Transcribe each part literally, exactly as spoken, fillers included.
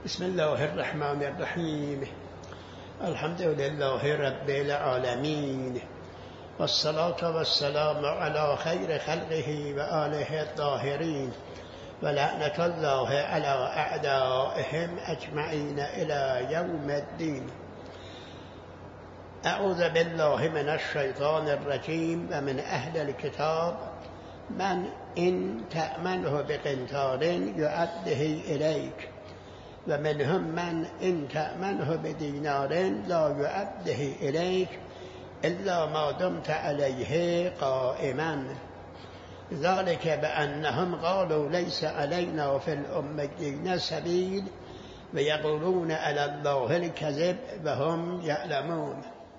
بسم الله الرحمن الرحیم. الحمد لله رب العالمین والصلاة والسلام علی خیر خلقه و آله الطاهرین و لعنة الله علی اعدائهم اجمعین الی یوم الدین. اعوذ بالله من الشیطان الرجیم و من اهل الكتاب من ان تأمنه بقنطار یؤده الیک و منهم من ان تأمنه بدینار لا یؤده الیک الا ما دمت علیه قائما ذلك بأنهم قالوا ليس علينا في الأميين سبيل و یقولون علی الله الکذب و هم یعلمون.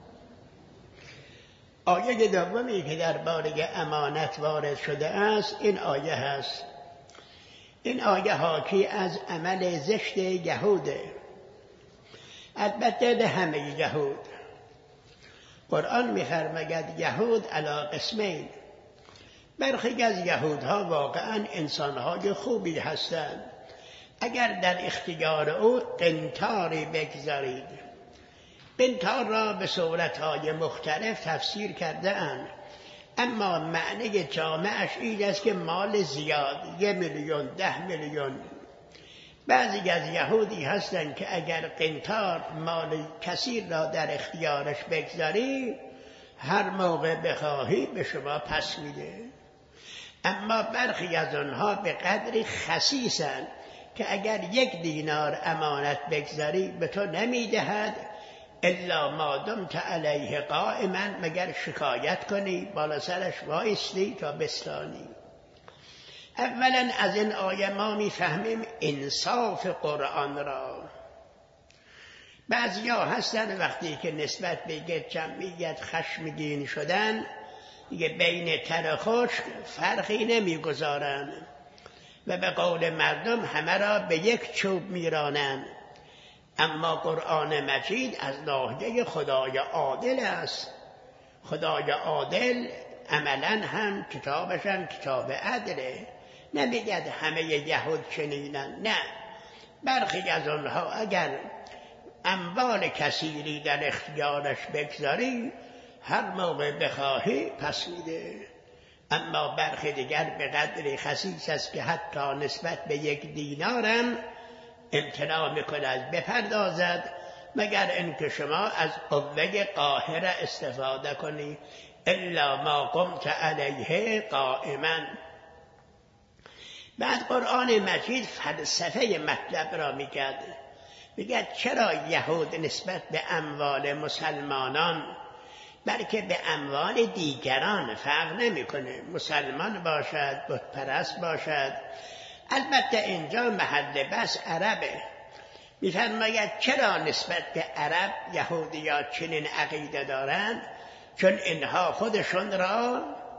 آیه دومی که درباره امانت وارد شده است این آیه هست. این آیه حاکی از عمل زشت یهوده، البته به همه یهود. قرآن می‌فرماید یهود علی قسمین. برخی از یهودها واقعا انسانهای خوبی هستند اگر در اختیار او قنطاری بگذارید. قنطار را به صورتهای مختلف تفسیر کرده اند، اما معنی جامعش این است که مال زیاد، یه میلیون، ده میلیون. بعضی از یهودی هستند که اگر قنطار مال کثیر را در اختیارش بگذاری هر موقع بخواهی به شما پس میده. اما برخی از آنها به قدری خسیسند که اگر یک دینار امانت بگذاری به تو نمیدهد الا ما دمت علیه قائما، مگر شکایت کنی بالا سرش وایستی تا بستانی. اولا از این آیه ما میفهمیم انصاف قرآن را. بعضیا هستن وقتی که نسبت به یک جمعیت خشمگین شدن دیگه بین تر و خشک فرقی نمیگذارن و به قول مردم همه را به یک چوب میرانند. اما قرآن مجید از ناحیه خدای عادل است. خدای عادل عملا هم کتابش هم کتاب عدله. نمیگد همه یهود چنینن، نه. برخی از آنها اگر اموال کثیری در اختیارش بگذاری هر موقع بخواهی پس میده. اما برخی دیگر به قدری خسیس است که حتی نسبت به یک دینارم امتناع میکند بپردازد مگر اینکه شما از قوه قاهره استفاده کنی الا ما قمت علیه قائما. بعد قرآن مجید فلسفه مطلب را میگد. میگد چرا یهود نسبت به اموال مسلمانان بلکه به اموال دیگران فرق نمیکنه، مسلمان باشد بت پرست باشد. البته اینجا محل بس عربه. میفرماید چرا نسبت به عرب یهودیات چنین عقیده دارند؟ چون اینها خودشون را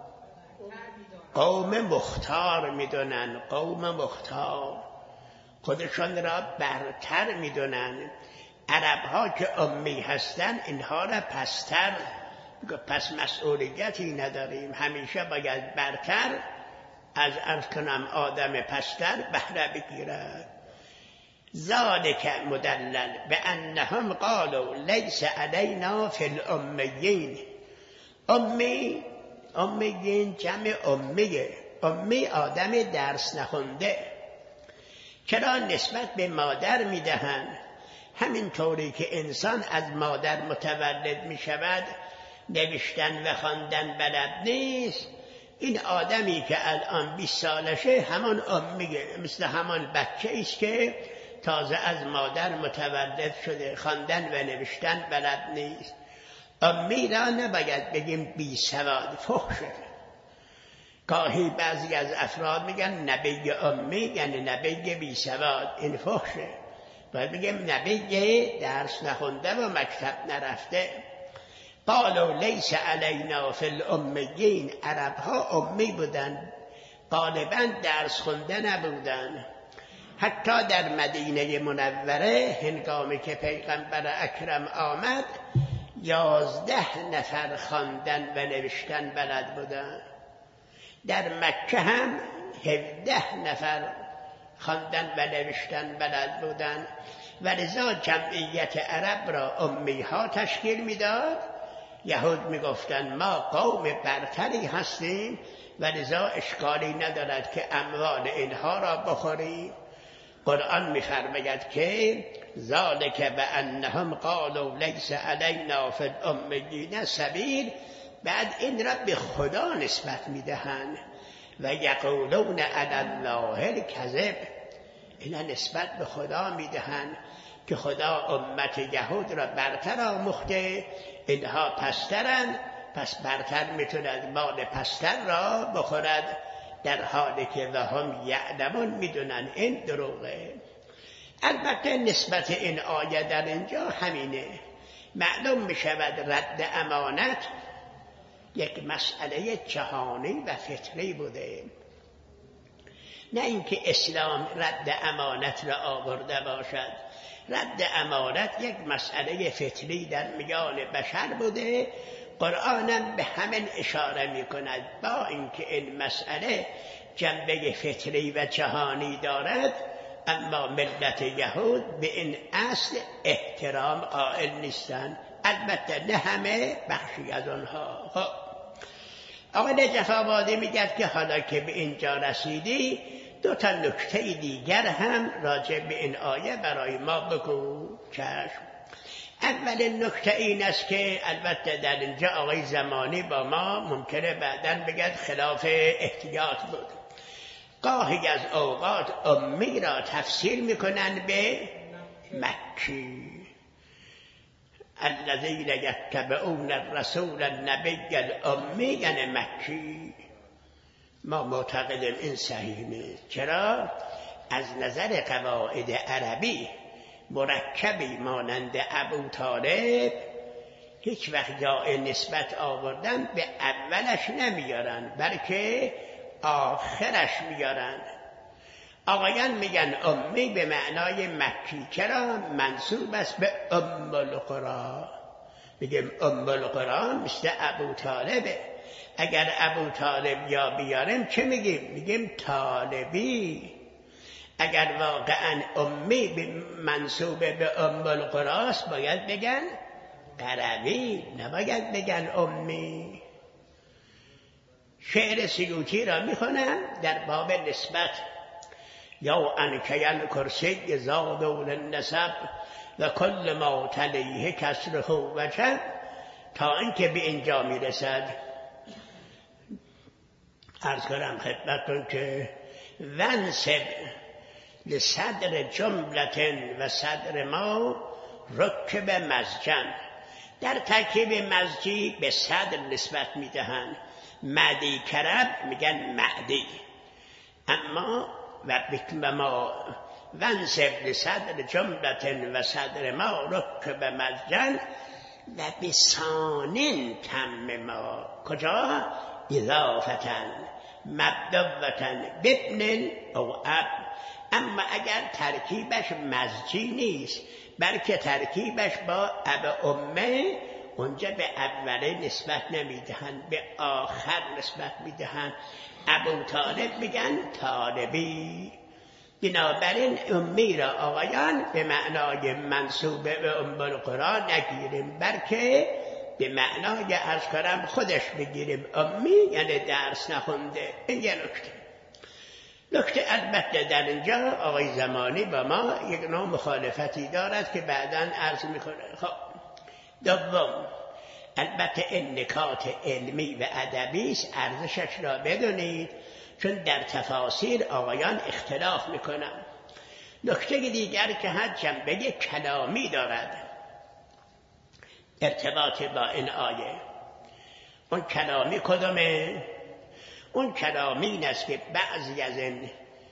قوم مختار میدونن. قوم مختار خودشون را برتر میدونن. عرب ها که امی هستن اینها را پستر، پس مسئولیتی نداریم، همیشه باید برتر از عرض کنم آدم پستر بهره بگیرد. ذالک مدلل به انهم قالوا لیس علینا فی الامیین. امی، امیین جمع امیه. امی آدم درس نخونده. چرا نسبت به مادر میدهند؟ همین طوری که انسان از مادر متولد می شود نوشتن و خواندن بلد نیست، این آدمی که الان بیست سالشه همان امیه، مثل همان بچه ایست که تازه از مادر متولد شده، خواندن و نوشتن بلد نیست. امی را نباید بگیم بی سواد، فحشه. گاهی بعضی از افراد میگن نبی امی یعنی نبی بی سواد، این فحشه. باید بگیم نبی درس نخونده و مکتب نرفته. قالوا لیس علینا فی الامیین. عرب ها امی بودن، غالبا درس خونده نبودن. حتی در مدینه منوره هنگامی که پیغمبر اکرم آمد یازده نفر خواندن و نوشتن بلد بودن. در مکه هم هفده نفر خواندن و نوشتن بلد بودن و لذا جمعیت عرب را امی ها تشکیل میداد. یهود میگفتند ما قوم برتری هستیم و لذا اشکالی ندارد که اموال اینها را بخوریم. قرآن می‌فرماید که ذالک بأنهم قالوا لیس علینا فی الامیین سبیل، بعد این را به خدا نسبت میدهند و یقولون علی الله الکذب، اینا نسبت به خدا میدهند که خدا امت یهود را برتر آموخته، اینها پسترند، پس برتر میتوند مال پستر را بخورد، در حالی که و هم یعلمون میدونن این دروغه. البته نسبت این آیه در اینجا همینه. معلوم میشود رد امانت یک مسئله جهانی و فطری بوده، نه اینکه اسلام رد امانت را آورده باشد. رد امانت یک مسئله فطری در میان بشر بوده. قرآنم به همین اشاره می کند، با اینکه این مسئله جنبه فطری و جهانی دارد، اما ملت یهود به این اصل احترام قائل نیستند. البته نه همه، بخشی از آنها. آقای نجف آبادی میگه که حالا که به اینجا رسیدی، دو تا نکته دیگر هم راجع به این آیه برای ما بگو. چشم. اولین نکته این است که البته در اینجا آقای زمانی با ما ممکنه بعداً بگد خلاف احتیاط بود. گاهی از اوقات امی را تفسیر میکنن به مکی. الذین یتبعون الرسول النبی الامی، یعنی مکی. ما معتقدیم این صحیح نیست. چرا؟ از نظر قواعد عربی مرکبی مانند ابو طالب هیچ وقت جای نسبت آوردن به اولش نمیارن، بلکه آخرش میارن. آقایان میگن امی به معنای مکی. چرا؟ منسوب است به ام القرآن. میگیم ام القرآن مثل ابو طالبه. اگر ابو طالب یا بیاریم چه میگیم؟ میگیم طالبی. اگر واقعا امی منسوب به ام القرآن است، باید بگن قربی، نباید بگن امی. شعر سیوطی را میخونم در باب نسبت. یا انکیل کرسی زادون النسب و کل ما تلیه کسره وجب، تا اینکه به اینجا میرسد. عرض کنم خدمتتون که ونسب لصدر جملتن و صدر ما رکب مزجن، در ترکیب مزجی به صدر نسبت میدهند. معدی کرب میگن معدی. اما و بکم ما ونسب لصدر جملتن و صدر ما رکب مزجن و بسانین تم ما، کجا؟ اضافتن مبدوتن ببن او اب. اما اگر ترکیبش مزجی نیست، بلکه ترکیبش با اب امه، اونجا به اوله نسبت نمیدهند، به آخر نسبت میدهند. ابو طالب میگن طالبی. بنابراین امی را آقایان به معنای منسوب به ام القرآن نگیریم، بلکه به معنای عرض کنم خودش بگیریم. امی یعنی درس نخونده. این یه نکته. نکته البته در اینجا آقای زمانی با ما یک نوع مخالفتی دارد که بعداً عرض میکنه. خب دوم، البته این نکات علمی و ادبی است، ارزشش را بدونید، چون در تفاسیر آقایان اختلاف میکنن. نکته دیگر که هر جنبه کلامی دارد ارتباط با این آیه. اون کلامی کدومه؟ اون کلامی این است که بعضی از این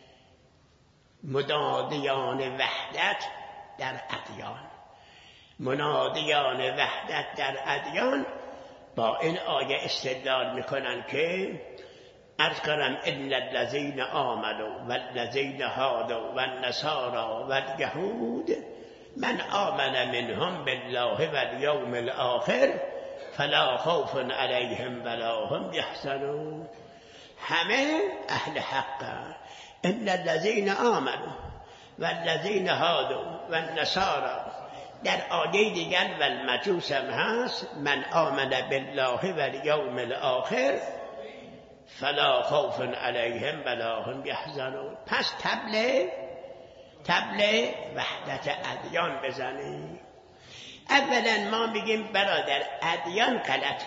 منادیان وحدت در ادیان منادیان وحدت در ادیان با این آیه استدلال میکنن که عرض کنم ان الذین آمنوا والذین هادوا والنصارى والیهود من آمن منهم بالله والیوم الاخر فلا خوف علیهم ولا هم یحزنون. همه اهل حق، ان الذین آمنوا و الذین هادوا و النصارى. در آیه دیگر و المجوس هم هست من آمن بالله و الیوم الاخر فلا خوف علیهم ولا هم یحزنون. پس طبل طبل وحدت ادیان بزنیم. اولا ما میگیم برادر ادیان غلط،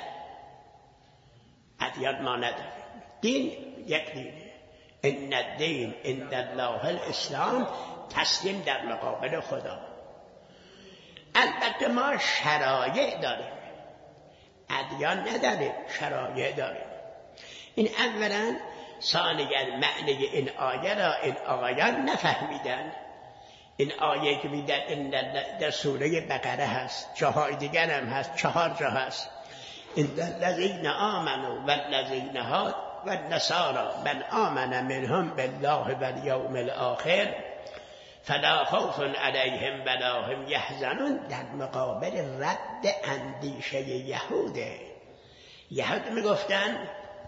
ادیان ما نداریم، دین یک دینه. ان الدین عند الله الاسلام، تسلیم در مقابل خدا. البته ما شرایع داریم، ادیان نداریم، شرایع داریم. این اولا. ثانیا معنی این آیه را این آقایان نفهمیدن. این آیه که میدن در سوره بقره هست، جاهای دیگر هم هست، چهار جا هست. ان الذین آمنوا و الذین هادوا و النصارى من آمن منهم بالله و الیوم الاخر فلا خوف علیهم ولا هم یحزنون. در مقابل رد اندیشه یهوده. یهود میگفتن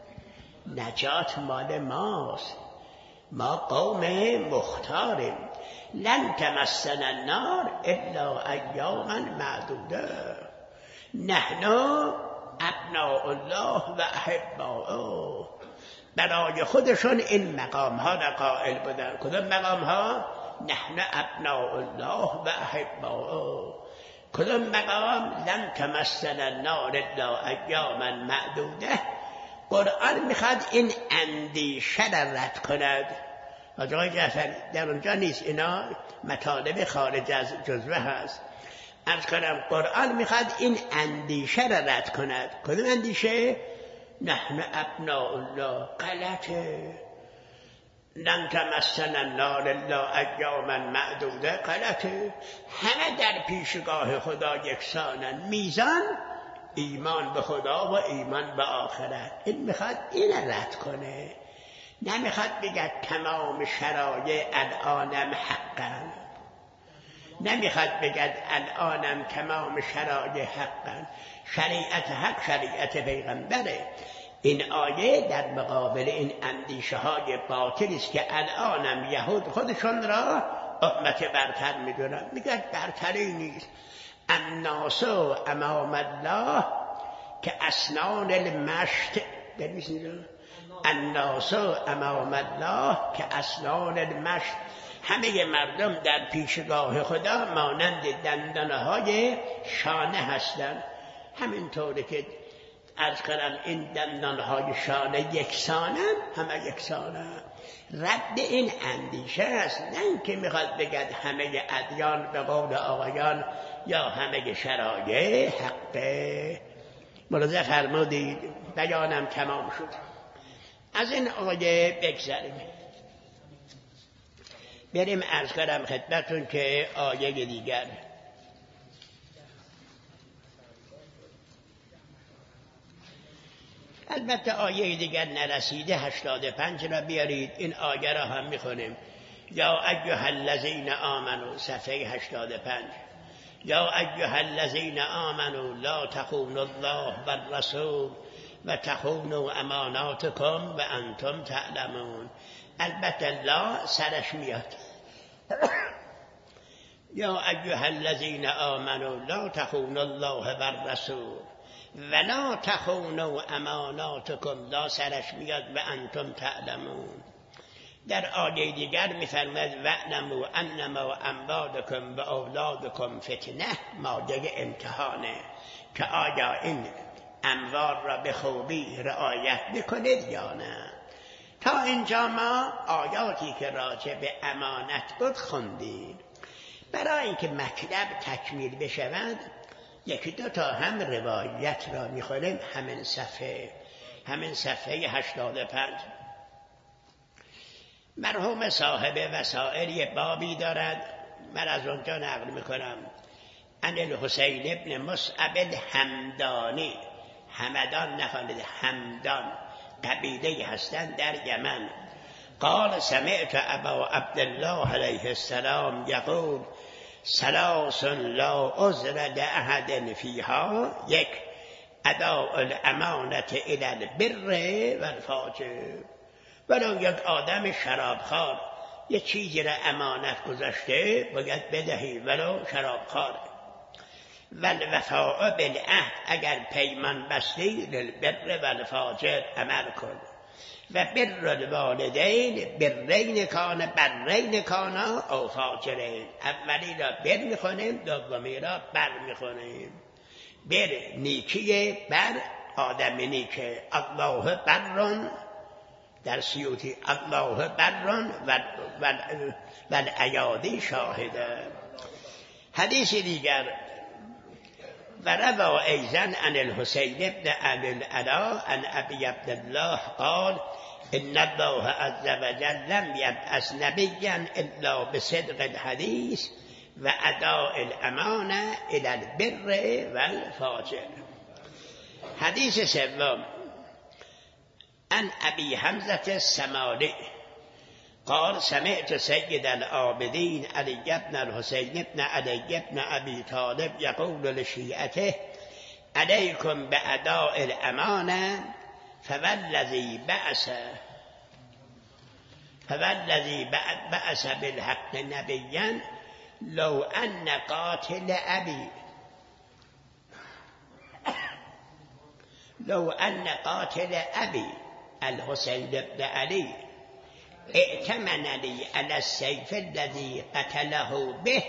نجات مال ماست، ما قوم مختاریم، لن تمسنا النار الا ایاما معدوده، نحن ابناء الله و احباؤه. برای خودشون این مقام ها را قائل بودن. کدام مقام ها؟ نحن ابناء الله و احباؤه. کدام مقام؟ لن تمسنا النار الا ایاما معدوده. قرآن میخواد این اندیشه را رد کند. آقای جعفری در اونجا نیست، اینا مطالب خارج از جزوه هست. عرض کنم قرآن میخواد این اندیشه را رد کند. کدوم اندیشه؟ نحن ابناء الله. غلطه. لن تمسنا النار الا ایاما معدوده. غلطه. همه در پیشگاه خدا یکسانند. میزان ایمان به خدا و ایمان به آخرت. این میخواد این رد کنه، نمیخواد بگه تمام شرایع الانم حقن، نمیخواد بگه الانم تمام شرایع حقن. شریعت حق شریعت پیغمبره. این آیه در مقابل این اندیشه های باطلی است که الانم یهود خودشون را امت برتر میدونن. میگه برتری نیست. الناس امام الله که اسنان المشط. ببینید الناس امام الله که اسنان المشط. همه مردم در پیشگاه خدا مانند دندانهای شانه هستند. همینطوری که عرض کنم این دندانهای شانه یکسانند، همه یکسانند. رد این اندیشه است، نه اینکه میخواد بگد همه ادیان به قول آقایان یا همه شرایع حقه. ملاحظه فرمودید. بیانم تمام شد. از این آیه بگذریم، بریم عرض کنم خدمتون که آیه دیگر. البته آیه دیگر نرسیده، هشتاد و پنج را بیارید. این آیه را هم میخونیم. یا ایها الذین آمنوا، صفحه هشتاد و پنج. یا ایها الذین آمنوا لا تخونوا الله والرسول و تخونوا اماناتکم و انتم تعلمون. البته لا سرش میاد. یا ایها الذین آمنوا لا تخونوا الله والرسول ولا تخونوا اماناتکم، لا سرش میاد و انتم تعلمون. در آیه دیگر میفرماید واعلموا انما اموالکم و اولادکم فتنه، مایه امتحانه، که آیا این اموال را به خوبی رعایت بکنید یا نه. تا اینجا ما آیاتی که راجع به امانت بود خوندیم. برای اینکه مطلب تکمیل بشود یکی دو تا هم روایت را میخونیم. همین صفحه همین صفحه هشتاد و پنج. مرحوم صاحب وسائل بابی دارد، من از اونجا نقل میکنم. عن الحسین ابن مصعب الحمدانی، همدان نخوانید، همدان، قبیله هستند در یمن. قال سمعت ابا عبدالله علیه السلام یقول ثلاث لا عذر لأحد فیها. یک، اداء الامانة الى البر والفاجر. ولو یک آدم شرابخوار یه چیزی را امانت گذاشته باید بدهی ولو شرابخوار. والوفاء بالعهد، اگر پیمان بستی للبر والفاجر عمل کن. و بر الوالدین برین کان برین کانا او فاجرین، اولی را بر میخونیم دومی را بر میخونیم. بر نیکیه، بر آدم نیکه. الله برون در سیوطی الله برون و والایادی شاهده. حدیث دیگر و روا ایزن عن الحسین بن ابی العلا عن ابی عبدالله قال ان الله عز وجل لم یبعث نبیا الا بصدق الحدیث و اداء الامانه الی البر والفاجر. حدیث سوم عن ابی حمزة السمالی قال سمعت سید العابدین علی بن الحسین بن علی بن ابی طالب یقول لشیعته علیکم بأداء الامانه فوالذی بعث فوالذی بعث بالحق نبیا لو ان قاتل ابی لو ان قاتل ابی الحسین بن علی ائتمن لی علی السیف الذی قتله به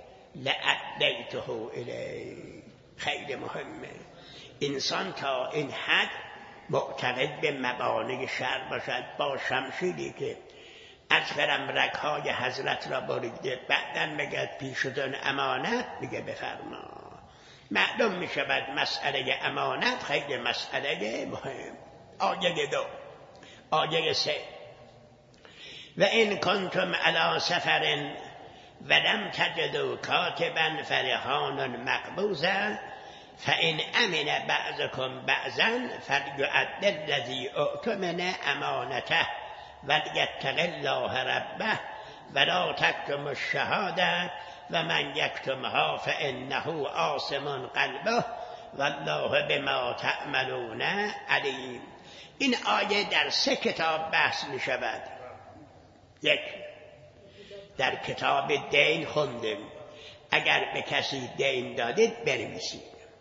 لأدیته الیه. خیلی مهمه انسان تا این حد معتقد به مبانی شرع باشد. با شمشیری که از فرم رگهای حضرت را بریده بعداً میگه پیشتون امانت، میگه بفرما. معلوم میشود مسئله امانت خیلی مسئله مهم. آیه دو. آیه سه و این کنتم علی سفر ولم تجدوا کاتبا فرهان مقبوضا فإن امن بعضكم بعضا فليؤد الذي اؤتمن امانته وليتق الله ربه ولا تكتموا الشهاده ومن يكتمها فإنه آثم قلبه والله بما تعملون علیم. این آیه در سه کتاب بحث می شود. یک، در کتاب دین خوندیم، اگر به کسی دین دادید بنویسید.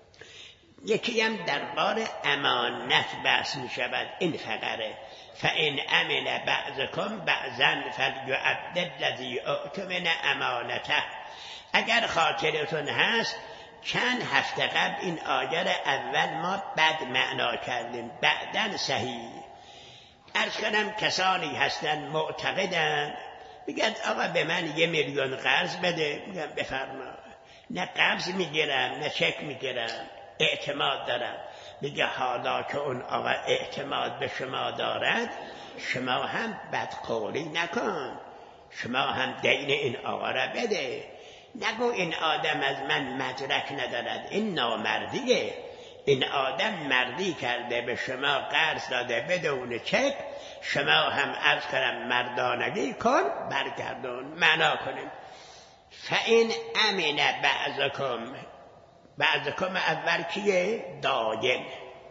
یکی هم درباره امانت بحث می شود. این فقره فإن امن بعضكم بعضا فليؤد الذي اؤتمن امانته. اگر خاطرتون هست چند هفته قبل این آیه را اول ما بد معنا کردیم، بعداً صحیح. عرض کنم کسانی هستن معتقدن میگن آقا به من یه میلیون قرض بده، میگم بفرما. نه قرض میگیرم نه چک میگیرم، اعتماد دارم. میگه حالا که اون آقا اعتماد به شما دارد شما هم بدقولی نکن، شما هم دین این آقا را بده. نگو این آدم از من مدرک ندارد، این نامردیه. این آدم مردی کرده به شما قرض داده بدون چک، شما هم عرض کنم مردانگی کن برگردون. معنا کنیم فإن امن بعضکم. بعضکم اول کیه؟ داین.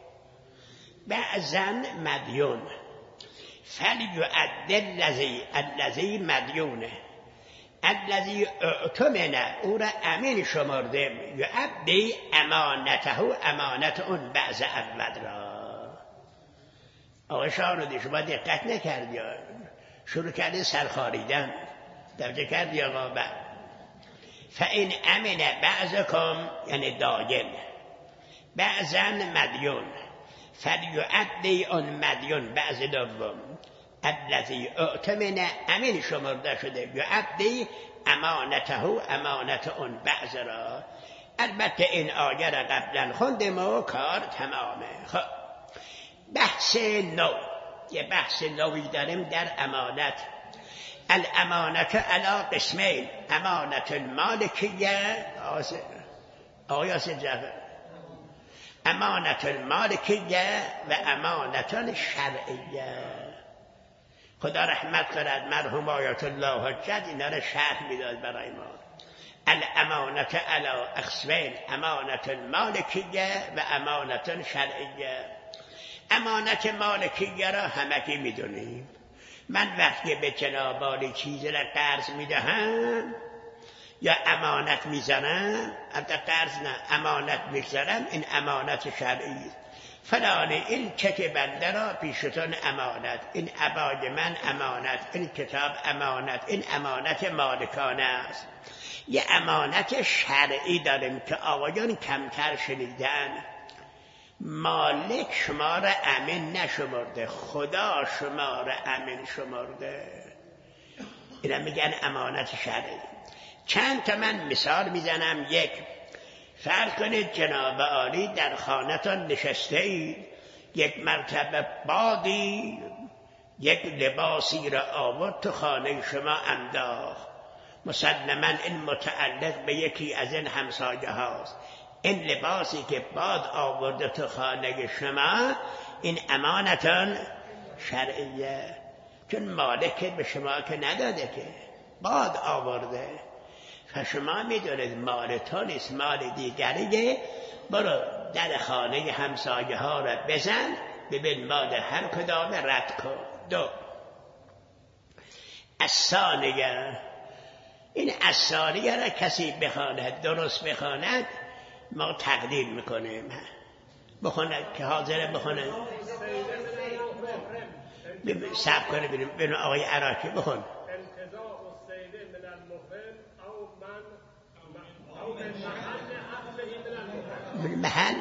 بعضا مدیون. فلیؤد الذی الذی مدیونه الذی اؤتمن، او را امین شمردیم. یؤدی امانته، امانت اون بعض اول را. آقا شاهنودی شما دقت نکردی، شروع کردی سرخاریدن، توجه کردی آقا. بعد فإن امن بعضکم یعنی داین، بعضا مدیون، فلیؤدی اون مدیون بعض دوم الذی اؤتمن امین شمرده شده یؤدی امانته، امانت اون بعض را. البته این آیه را قبلا خوندیم و کار تمامه. خب بحث نو، یه بحث نوی داریم در امانت. الامانت علی قسمین، امانت المالکیه آیاس جعفر، امانت المالکیه و امانت شرعیه. خدا رحمت کند مرحوم آیت الله حجت اینا را شرح میداد برای ما. الامانت علی قسمین، امانت المالکیه و امانت شرعیه. امانت مالکیه را همگی میدونیم، من وقتی به جناب عالی چیزی را قرض میدهم یا امانت میزنم، البته قرض نه امانت میگذارم، این امانت شرعی است. فلان این چک بنده را پیشتون امانت، این عبای من امانت، این کتاب امانت، این امانت مالکانه است. یه امانت شرعی داریم که آقایان کمتر شنیدن. مالک شما را امین نشمرده، خدا شما را امین شمرده. اینا میگن امانت شرعی. چند تا من مثال میزنم. یک، فرض کنید جناب عالی در خانه‌تان نشسته اید، یک مرتبه بادی یک لباسی را آورد تو خانه شما انداخت. مسلماً این متعلق به یکی از این همسایه هاست. این لباسی که باد آورده تو خانه شما، این امانتان شرعیه، چون مالک به شما که نداده، که باد آورده. فشما میدونید مال تو نیست، مال دیگریه. برو در خانه همسایه ها را بزن، ببین مال هر کدام رد کن. دو، الثانیه، این الثانیه را کسی بخواند درست بخواند ما تقدیر میکنیم. بخونه که حاضره بخونه، صبر کنه ببینیم. ببینیم آقای عراقی بخون. محل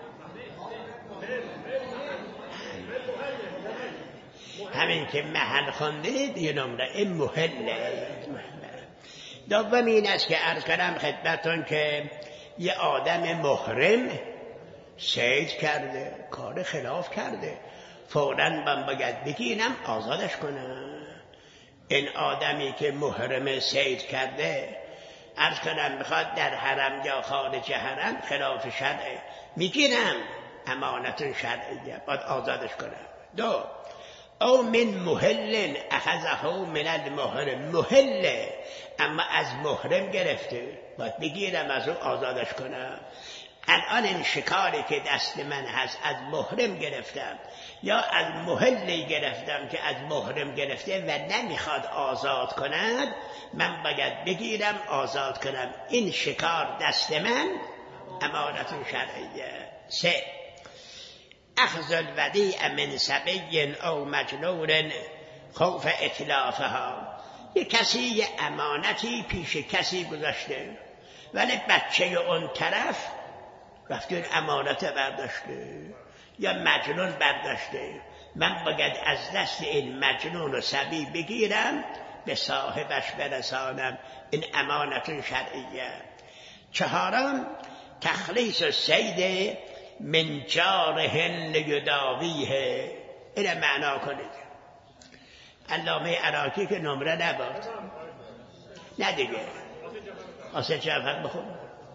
همین که محل خوندید یه نمره، این محله. دوم این است که عرض کردم خدمتون که یه آدم محرم صید کرده، کار خلاف کرده، فوراً من باید بگیرم آزادش کنم. این آدمی که محرم صید کرده، عرض کنم میخواد در حرم یا خارج حرم، خلاف شرعه، میگیرم، امانت شرعیه، باید آزادش کنم. دو، او من محل اخذه من المحرم، محله اما از محرم گرفته، باید بگیرم از او آزادش کنم. الان این شکاری که دست من هست از محرم گرفتم یا از محلی گرفتم که از محرم گرفته و نمیخواد آزاد کند، من باید بگیرم آزاد کنم. این شکار دست من، امانت شرعیه. سه، اخذ الودیع من صبی او مجنون خوف اتلافها، یک کسی یه امانتی پیش کسی گذاشته ولی بچه اون طرف رفته این امانت برداشته یا مجنون برداشته، من باید از دست این مجنون و صبی بگیرم به صاحبش برسانم. این امانت شرعیه. چهارم، تخلیص الصید من جاره لیداویه. اینه معنا کنید. علامه عراقی که نمره نباد، نه دیگه آسه جعفر بخون.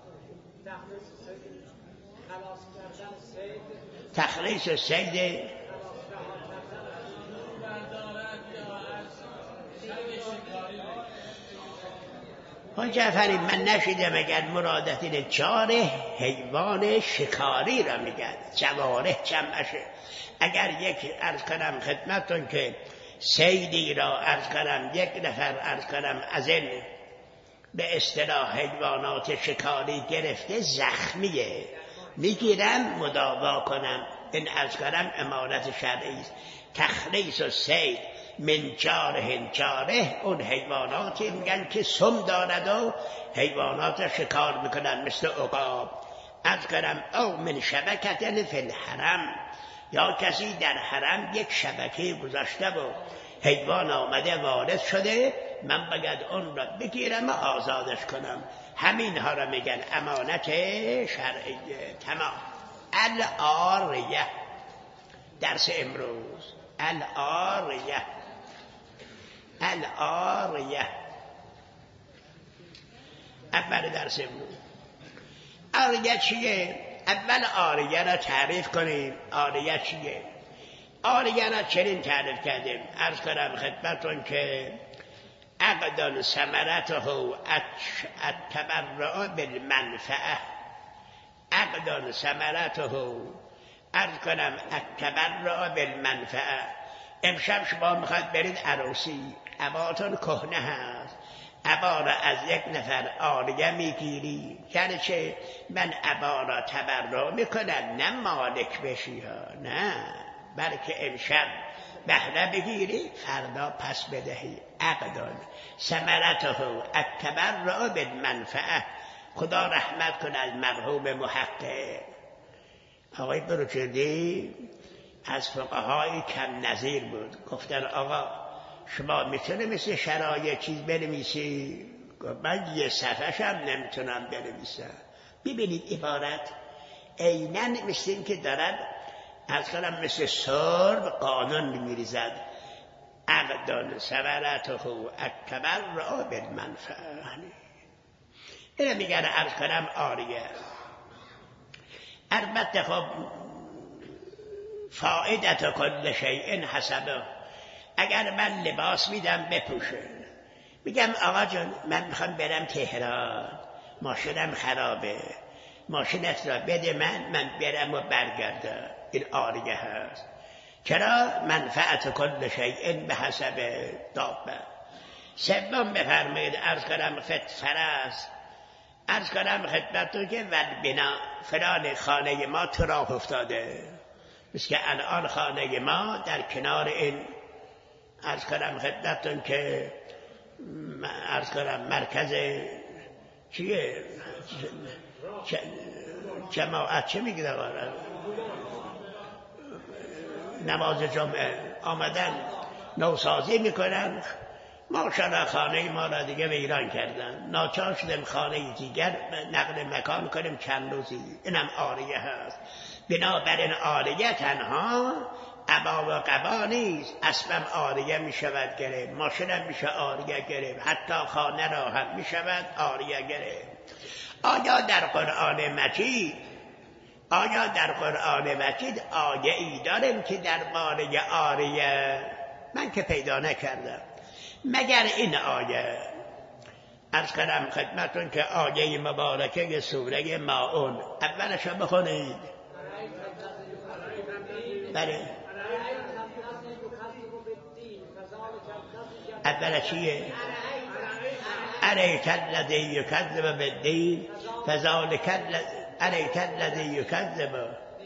تخلیص الصید خان جعفری من نشیدم اگر مرادت اینه جاره حیوان شکاری را میگن، جواره جمعشه. اگر یک عرض کنم خدمتون که صیدی را عرض کنم یک نفر عرض کنم از این به اصطلاح حیوانات شکاری گرفته، زخمیه، میگیرم مداوا کنم، این عرض کنم امانت شرعی است. تخلیص الصید من جاره، جاره اون حیواناتی میگن که سم دارد و حیوانات شکار میکنن مثل عقاب. عرض کنم او من شبکت فی الحرم، یا کسی در حرم یک شبکه گذاشته و حیوان آمده وارد شده، من باید اون را بگیرم و آزادش کنم. همین ها را میگن امانت شرعیه. تمام. العاریه، درس امروز العاریه. العاریه اول درس امروز. عاریه چیه؟ اول عاریه را تعریف کنیم. عاریه چیه؟ عاریه را چنین تعریف کردیم، عرض کنم خدمتون که عقدان ثمرته التبرع بالمنفعه، عقدان ثمرته عرض کنم التبرع بالمنفعه، امشب شما میخواد برید عروسی، عباتون کهنه هست، عبا را از یک نفر آریه میگیری، یعنی چه؟ من عبا را تبرع میکنم، نه مالک بشی ها، نه، بلکه امشب بهره بگیری فردا پس بدهی. عقدان ثمرته التبرع بالمنفعه. خدا رحمت کنه از مرحوم محقق آقای بروجردی، از فقهای کم نظیر بود. گفتن آقا شما میتونه مثل شرایع چیز بنویسی؟ من یه صفحه‌ش هم نمیتونم بنویسم. ببینید عبارت عیناً مثل این که دارد از کنم مثل سرب قانون میریزد. عقدان ثمرته التبرع بالمنفعه. اینه میگن عرض کنم آریه. البته خب فائدت کل شیء حسبه. اگر من لباس میدم بپوشه، میگم آقا جان من میخوام برم تهران، ماشینم خرابه، ماشینت را بده من من برم و برگردم، این آریه هست. چرا؟ منفعت کل شیء به حسب دابه. سوم بفرمایید عرض کنم خدمت فرض عرض کنم خدمتتون که ول بنا فلان خانه ما تو راه افتاده، مثل که الان خانه ما در کنار این عرض کنم خدمتتون که عرض کنم مرکز چیه جماعت چه میگه دواره نماز جمعه آمدن نوسازی میکنن، ماشاءالله خانه ما را دیگه ویران کردن، ناچار شدیم خانه دیگر نقل مکان کنیم چند روزی. اینم آریه هست. بنابراین آریه تنها عبا و قبا نیست، اسبم آریه می شود گرفت، ماشینم میشه آریه گرفت، حتی خانه را هم می شود آریه گرفت. آیا در قرآن مجید آیا در قرآن مجید آیه ای داریم که درباره آریه؟ من که پیدا نکردم مگر این آیه. عرض کنم خدمتون که آیه مبارکه سوره ماعون اولش رو بخونید. بله اولش چیه؟ اریت الذی یکذب بالدین فذلک اریت الذی یکذب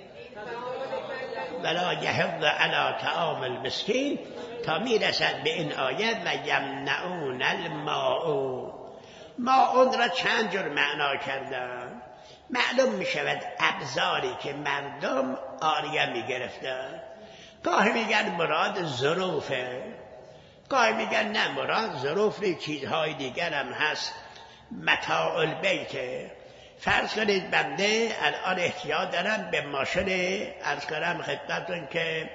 ولا یحض علی طعام المسکین تا میرسد به این آیه و یمنعون الماعون. ماعون را چند جور معنا کردن. معلوم می شود ابزاری که مردم آریه می گرفتن. گاهی میگن مراد ظروفه، گاهی میگن نه مراد ظروف چیزهای دیگر هم هست. متاع البیت. فرض کنید بنده الان احتیاج دارم به ماشین عرض کنم خدمتتون که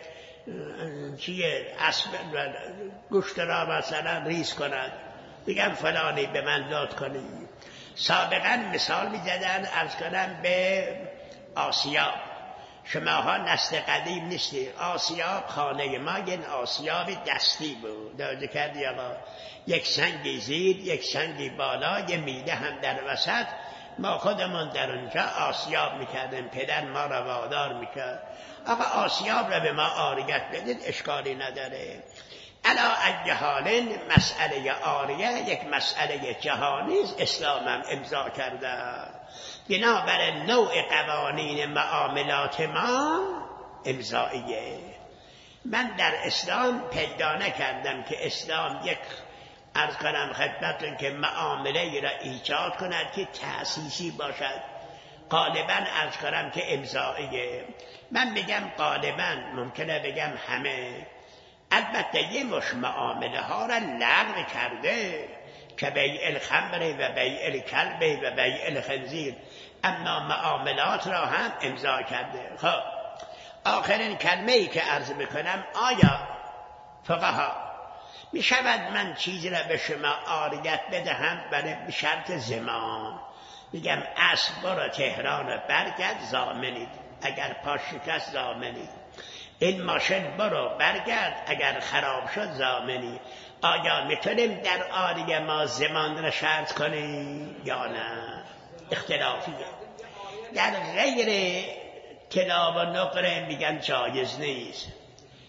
چیه اسب گوشت را مثلا ریز کند، بگم فلانی به من داد کنی. سابقا مثال می زدن عرض کنم به آسیاب. شماها نسل قدیم نیستید. آسیاب خانه ما یک آسیاب دستی بود، داده کردی آقا، یک سنگی زیر یک سنگی بالا، یه میده هم در وسط. ما خودمون در اونجا آسیاب میکردیم، پدر ما را وادار میکرد آقا آسیاب را به ما آریت بدید، اشکالی نداره. علا ای حال مسئله آریه یک مسئله جهانی است، اسلام هم امضا کرده. بنابر نوع قوانین معاملات ما امضاییه. من در اسلام پیدا نکردم که اسلام یک عرض کنم خدمتتون که معامله را ایجاد کند که تأسیسی باشد. غالبا عرض کنم که امضاییه. من بگم غالبا، ممکنه بگم همه. البته یه مش معامله ها را لغو کرده که بیع الخمر و بیع الکلب و بیع الخنزیر، اما معاملات را هم امضا کرده. خب آخرین کلمه ای که عرض میکنم، آیا فقها می شود من چیزی را به شما آریت بدهم برای شرط زمان؟ میگم اسب برو تهران و برگرد ضامنید، اگر پاش شکست ضامنید. این ماشین برو برگرد، اگر خراب شد ضامنی. آیا میتونیم در آریه ما زمان را شرط کنیم یا نه؟ اختلافیه. در غیر طلا و نقره میگن جایز نیست.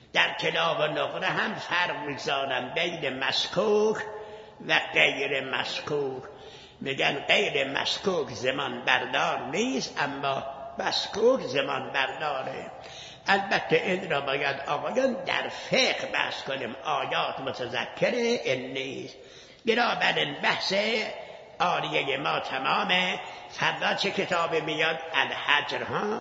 در کلاب و نقره هم فرق می‌ذارن بین مسکوک و غیر مسکوک. میگن غیر مسکوک زمان بردار نیست، اما مسکوک زمان برداره. البته این را باید آقایان در فقه بحث کنیم، آیات متذکر این نیست. بنابراین بحث آریه ما تمامه. فردا چه کتابی میاد؟ الحجر ها.